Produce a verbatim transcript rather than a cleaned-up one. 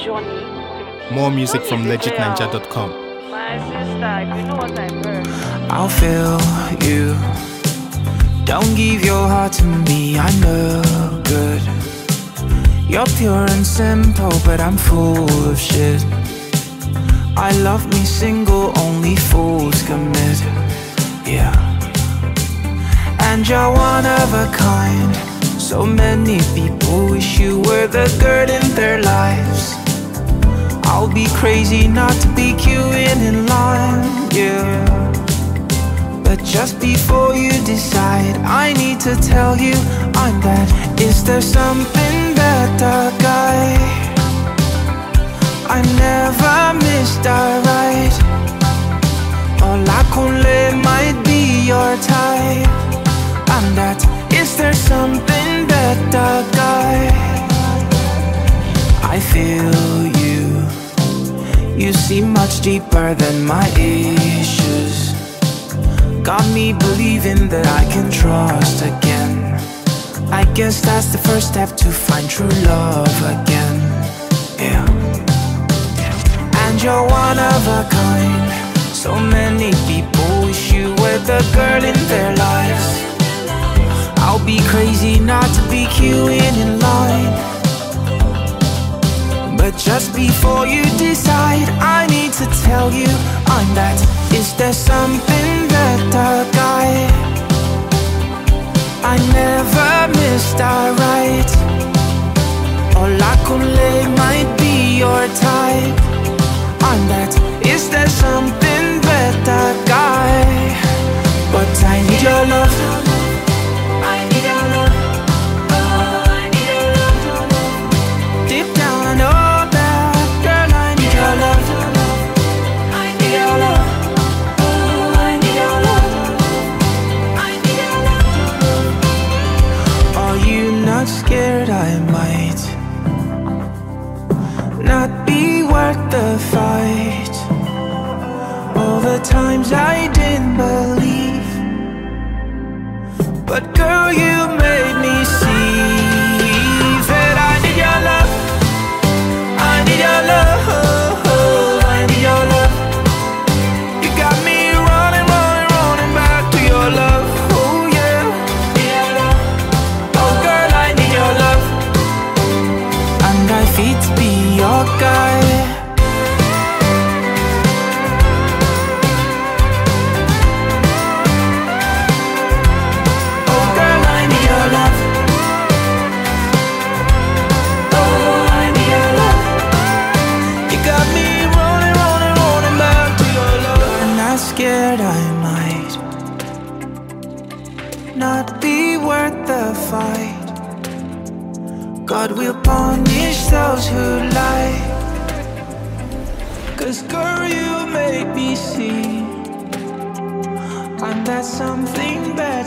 More music from legit ninja dot com. My sister, you know what I've heard. I'll feel you. Don't give your heart to me, I know good. You're pure and simple, but I'm full of shit. I love me single, only fools commit. Yeah. And you're one of a kind. So many people wish you were the girl in their lives. I'll be crazy not to be queuing in line, yeah. But just before you decide, I need to tell you I'm that. Is there something better, guy? I never missed a ride. Hola Conle might be your type. I'm that. Is there something better, guy? I feel you. You see much deeper than my issues. Got me believing that I can trust again. I guess that's the first step to find true love again. Yeah. And you're one of a kind. So many people wish you were the girl in their lives. I'll be crazy not to be queuing in line. But just before you decide, I need to tell you I'm that. Is there something better, guy? I never missed a ride. Hola Conle might be your type. I'm that. Is there something better, guy? But I need your love. I need your love. Oh, I need your love. Deep down I know that, girl, I need your love. I need your love. Oh, I need your love. I need your love. Are you not scared I might not be worth the fight? All the times I didn't believe, but girl, you made me see that I need your love. I need your love. I need your love. You got me running, running, running back to your love. Oh yeah. Need your love. Oh girl, I need your love. And I fit to be your guy. Scared I might not be worth the fight. God will punish those who lie. Cause girl, you make me see I'm that something better.